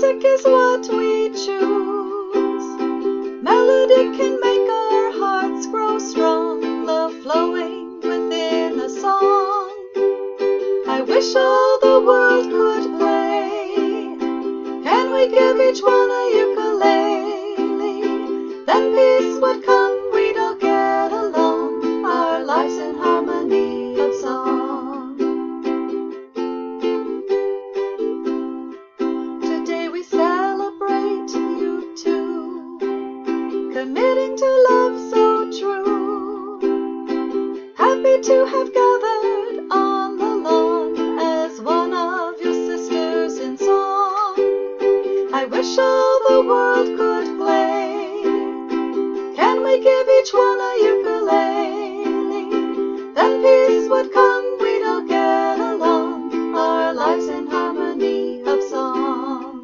Music is what we choose. Melody can make our hearts grow strong, love flowing within a song. I wish all the world could play. Can we give each one a ukulele? Then peace would come, we'd all get along, our lives in harmony of song. Today we celebrate you two, committing to love so true. Happy to have gathered on the lawn as one of your sisters in song. I wish all the world could play. Can we give each one a ukulele? Then peace would come, we'd all get along, our lives in harmony of song.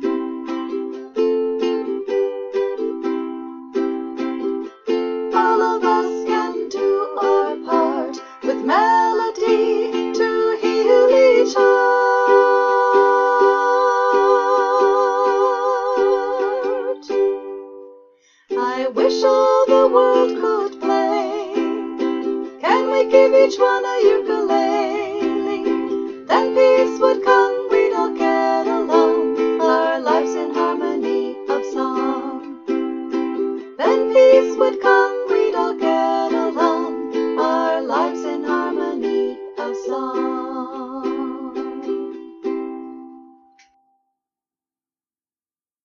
All of us can do our part with melody to heal each heart. I wish all the world could play. Can we give each one a ukulele? Then peace would come, we'd all get along, our lives in harmony of song. Then peace would come.